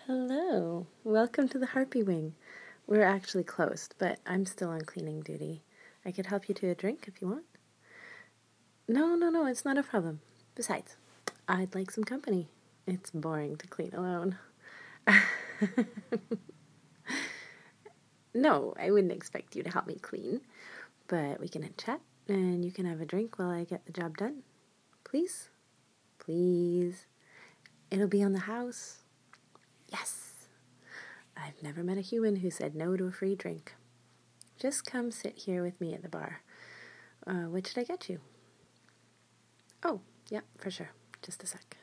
Hello, welcome to the Harpy Wing. We're actually closed, but I'm still on cleaning duty. I could help you to a drink if you want. No, it's not a problem. Besides, I'd like some company. It's boring to clean alone. No, I wouldn't expect you to help me clean, but we can chat and you can have a drink while I get the job done. Please? Please. It'll be on the house. Yes. I've never met a human who said no to a free drink. Just come sit here with me at the bar. What should I get you? Oh, yeah, for sure. Just a sec.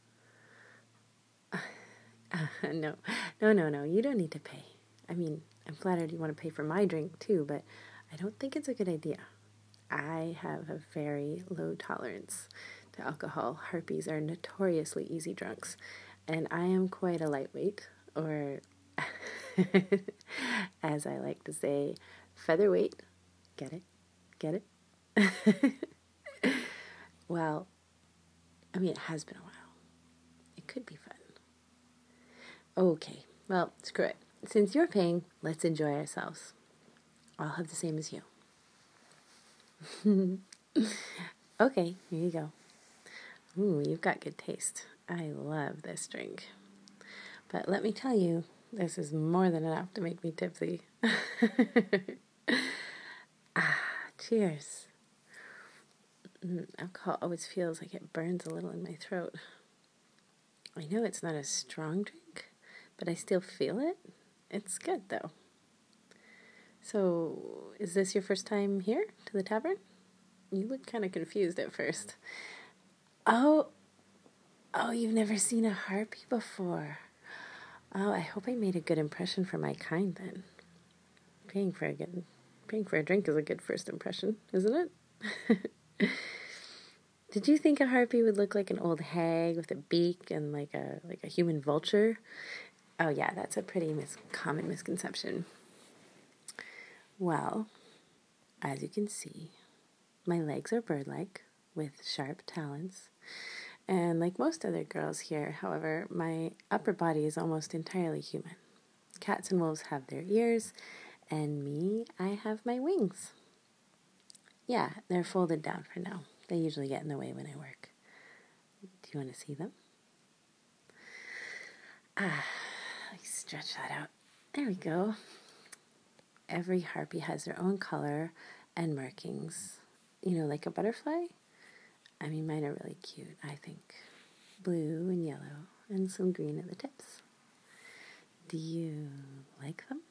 No. You don't need to pay. I mean, I'm flattered you want to pay for my drink too, but I don't think it's a good idea. I have a very low tolerance to alcohol. Harpies are notoriously easy drunks, and I am quite a lightweight, or as I like to say, featherweight. Get it? Well, I mean, it has been a while. It could be fun. Okay, well, screw it. Since you're paying, let's enjoy ourselves. I'll have the same as you. Okay, here you go. Ooh, you've got good taste. I love this drink. But let me tell you, this is more than enough to make me tipsy. Cheers. Alcohol always feels like it burns a little in my throat. I know it's not a strong drink, but I still feel it. It's good, though. So, is this your first time here to the tavern? You look kind of confused at first. Oh, you've never seen a harpy before. Oh, I hope I made a good impression for my kind then. Paying for a drink is a good first impression, isn't it? Did you think a harpy would look like an old hag with a beak and like a human vulture? Oh yeah, that's a pretty common misconception. Well, as you can see, my legs are bird-like with sharp talons. And like most other girls here, however, my upper body is almost entirely human. Cats and wolves have their ears, and me, I have my wings. Yeah, they're folded down for now. They usually get in the way when I work. Do you want to see them? Let me stretch that out. There we go. Every harpy has their own color and markings. You know, like a butterfly? I mean, mine are really cute, I think. Blue and yellow and some green at the tips. Do you like them?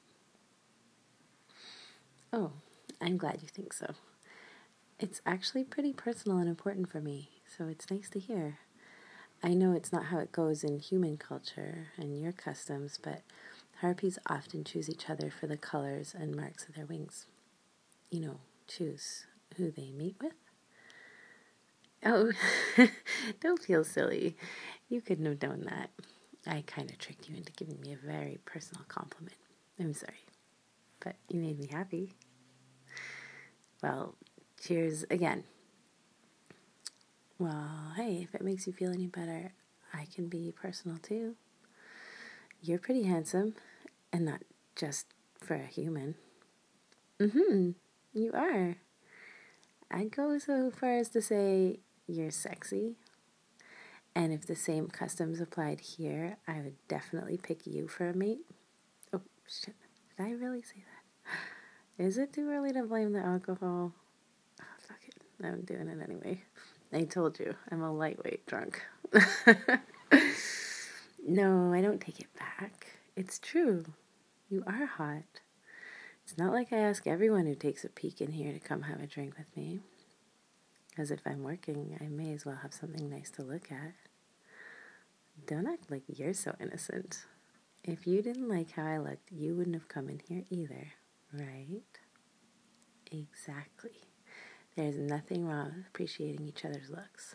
Oh, I'm glad you think so. It's actually pretty personal and important for me, so it's nice to hear. I know it's not how it goes in human culture and your customs, but harpies often choose each other for the colors and marks of their wings. You know, choose who they mate with. Oh, don't feel silly. You couldn't have known that. I kind of tricked you into giving me a very personal compliment. I'm sorry, but you made me happy. Well, cheers again. Well, hey, if it makes you feel any better, I can be personal too. You're pretty handsome, and not just for a human. You are. I'd go so far as to say you're sexy. And if the same customs applied here, I would definitely pick you for a mate. Oh, shit. Did I really say that? Is it too early to blame the alcohol? Oh, fuck it. I'm doing it anyway. I told you, I'm a lightweight drunk. No, I don't take it back. It's true. You are hot. It's not like I ask everyone who takes a peek in here to come have a drink with me. As if I'm working, I may as well have something nice to look at. Don't act like you're so innocent. If you didn't like how I looked, you wouldn't have come in here either, right? Exactly. There's nothing wrong with appreciating each other's looks.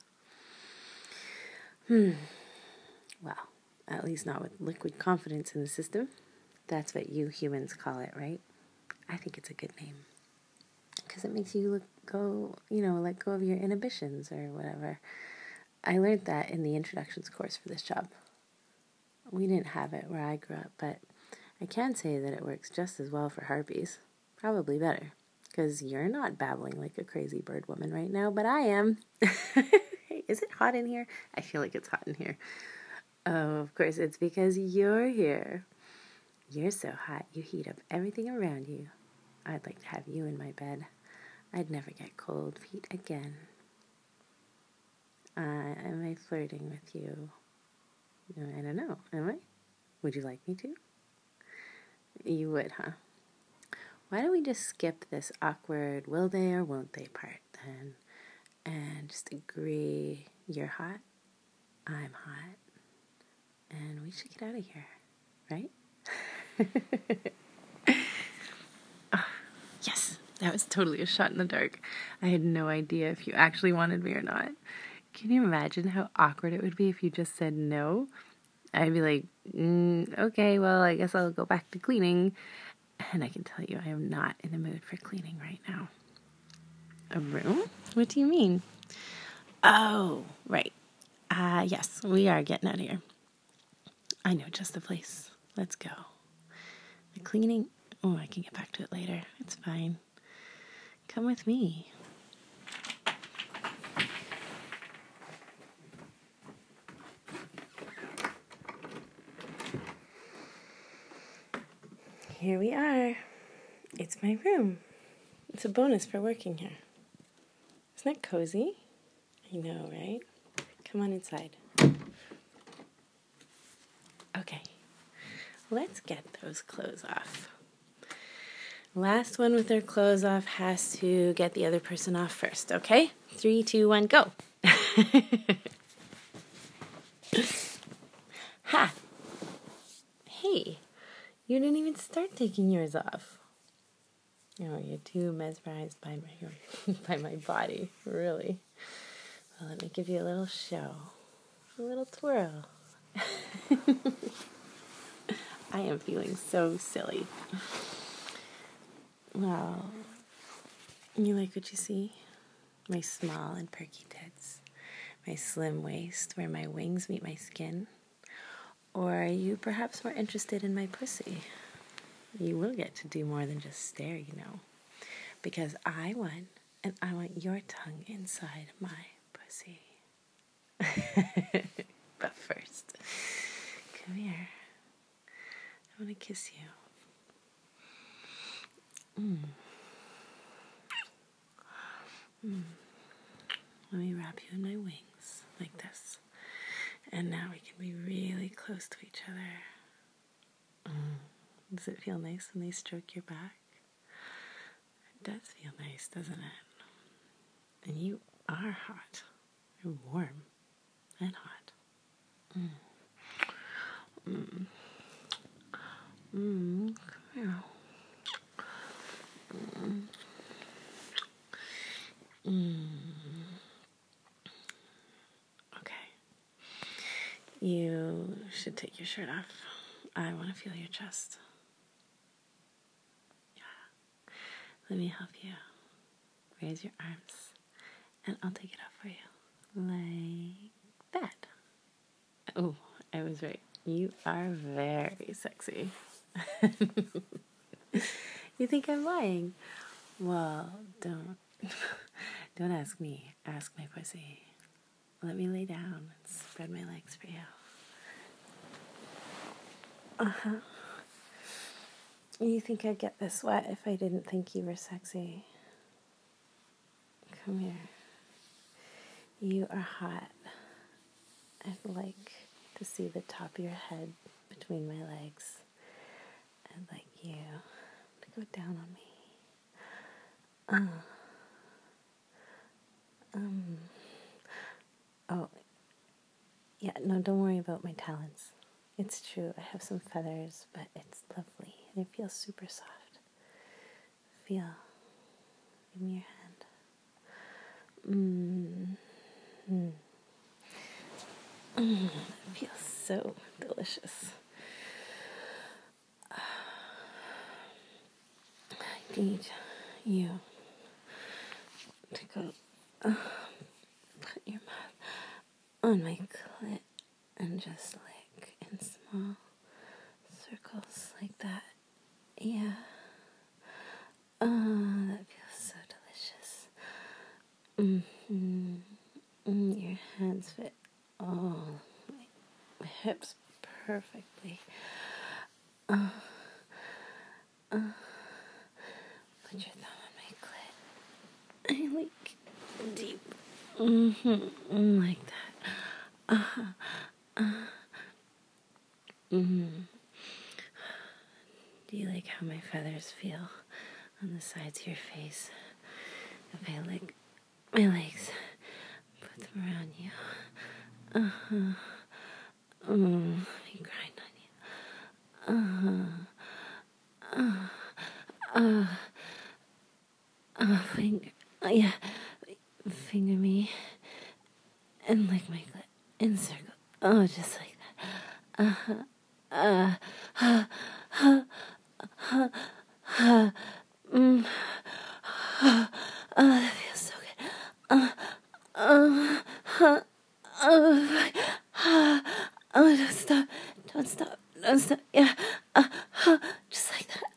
Well, at least not with liquid confidence in the system. That's what you humans call it, right? I think it's a good name. Because it makes you let go of your inhibitions or whatever. I learned that in the introductions course for this job. We didn't have it where I grew up, but I can say that it works just as well for harpies. Probably better. Because you're not babbling like a crazy bird woman right now, but I am. Hey, is it hot in here? I feel like it's hot in here. Oh, of course, it's because you're here. You're so hot, you heat up everything around you. I'd like to have you in my bed. I'd never get cold feet again. Am I flirting with you? I don't know. Am I? Would you like me to? You would, huh? Why don't we just skip this awkward will they or won't they part then and just agree you're hot, I'm hot, and we should get out of here, right? Oh, yes, that was totally a shot in the dark. I had no idea if you actually wanted me or not. Can you imagine how awkward it would be if you just said no? I'd be like, okay, well, I guess I'll go back to cleaning. And I can tell you I am not in the mood for cleaning right now. A room? What do you mean? Oh, right. Yes, we are getting out of here. I know just the place. Let's go. The cleaning, I can get back to it later. It's fine. Come with me. Here we are. It's my room. It's a bonus for working here. Isn't that cozy? I know, right? Come on inside. Okay, let's get those clothes off. Last one with their clothes off has to get the other person off first, okay? 3, 2, 1, go. Ha! Hey, you didn't even start taking yours off. Oh, you're too mesmerized by my body, really. Well, let me give you a little show. A little twirl. I am feeling so silly. Well, you like what you see? My small and perky tits. My slim waist where my wings meet my skin. Or are you perhaps more interested in my pussy? You will get to do more than just stare, you know. Because I won, and I want your tongue inside my pussy. But first, come here. I want to kiss you. Let me wrap you in my wings, like this. And now we can be really close to each other. Does it feel nice when they stroke your back? It does feel nice, doesn't it? And you are hot. You're warm and hot. Come here. Okay. You should take your shirt off. I want to feel your chest. Yeah. Let me help you. Raise your arms, and I'll take it off for you. Like that. Oh, I was right. You are very sexy. You think I'm lying? Well, don't ask me. Ask my pussy. Let me lay down and spread my legs for you. Uh-huh. You think I'd get this wet if I didn't think you were sexy? Come here. You are hot. I'd like to see the top of your head between my legs. I'd like you to go down on me. Oh, yeah, no, don't worry about my talons. It's true, I have some feathers, but it's lovely, and it feels super soft. Feel. Give me your hand. It feels so delicious. I need you to go put your mouth on my clit and just lick and smell. small circles like that. Yeah. Oh, that feels so delicious. Your hands fit my hips perfectly. Put your thumb on my clit. I like deep. Like that. Do you like how my feathers feel on the sides of your face? If I lick my legs, put them around you. I grind on you. Finger me and lick my clit in circle. Oh, just like that. That feels so good. Don't stop. Yeah, just like that.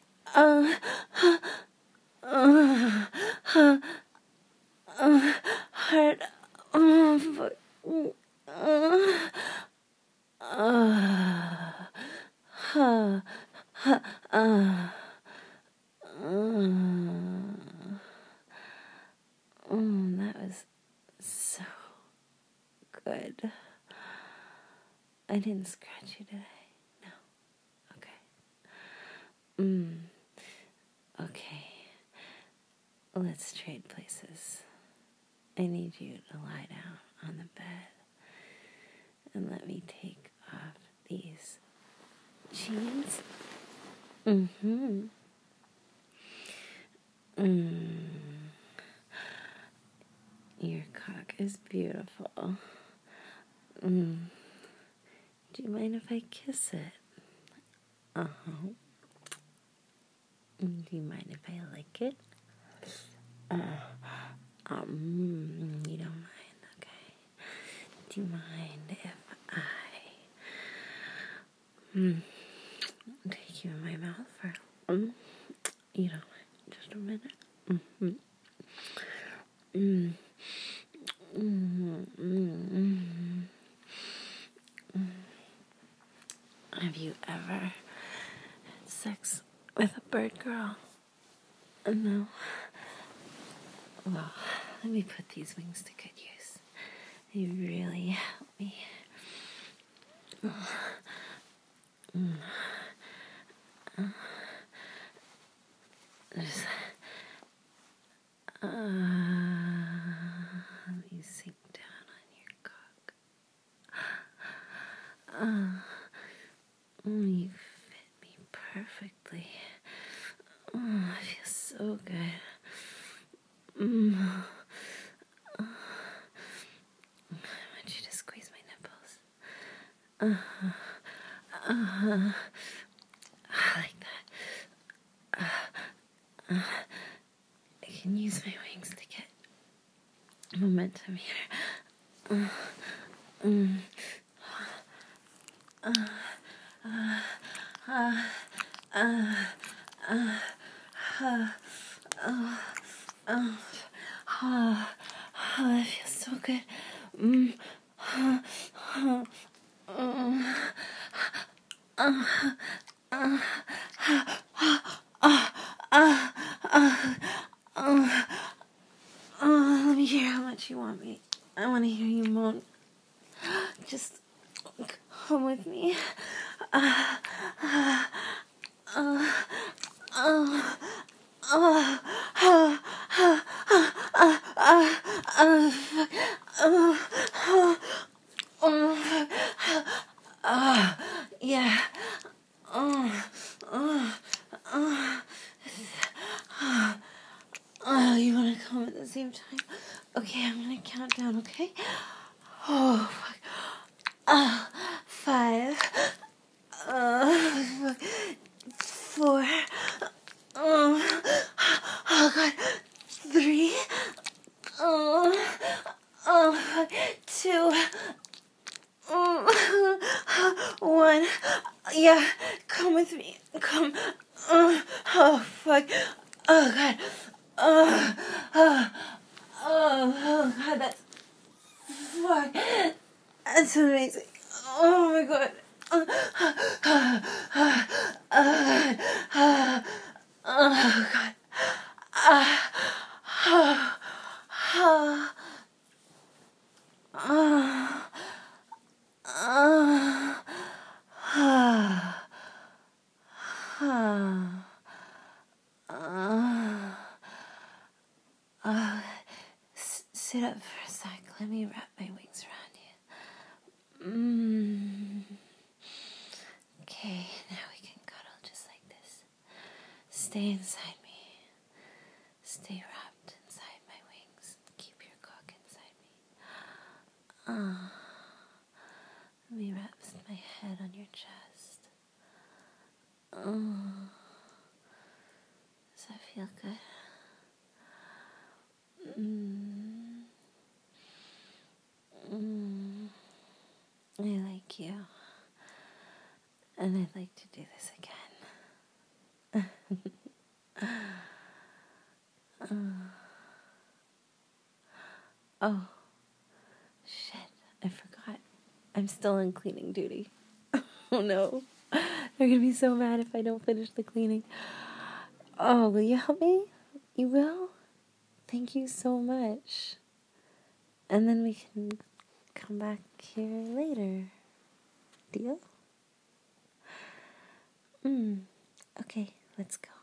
Hard. That was so good. I didn't scratch you, did I? No. Okay. Okay. Let's trade places. I need you to lie down on the bed and let me take off these jeans. Your cock is beautiful. Do you mind if I kiss it? Do you mind if I lick it? You don't mind, okay? Do you mind if I take you in my mouth for you don't mind, just a minute? Have you ever had sex with a bird girl? No. Well, let me put these wings to good use. They really help me. Let me sink down on your cock. You fit me perfectly. It feels so good. I want you to squeeze my nipples. Like that. I can use my wings to get momentum here. That feels so good. Let me hear how much you want me. I want to hear you moan. Just come with me. Yeah. You want to come at the same time? Okay, I'm going to count down, okay? Oh, fuck. 5. 4. Oh, God. 3. 2. 1. Oh God, fuck. That's amazing. Oh my God. Oh God. Sit up for a sec. Let me wrap my wings around you. Okay, now we can cuddle just like this. Stay inside me. Stay wrapped inside my wings. Keep your cock inside me. Let me wrap my head on your chest. Does that feel good? I like you. And I'd like to do this again. Oh, shit. I forgot. I'm still on cleaning duty. Oh no. They're gonna be so mad if I don't finish the cleaning. Oh, will you help me? You will? Thank you so much. And then we can come back here later. Deal? Okay, let's go.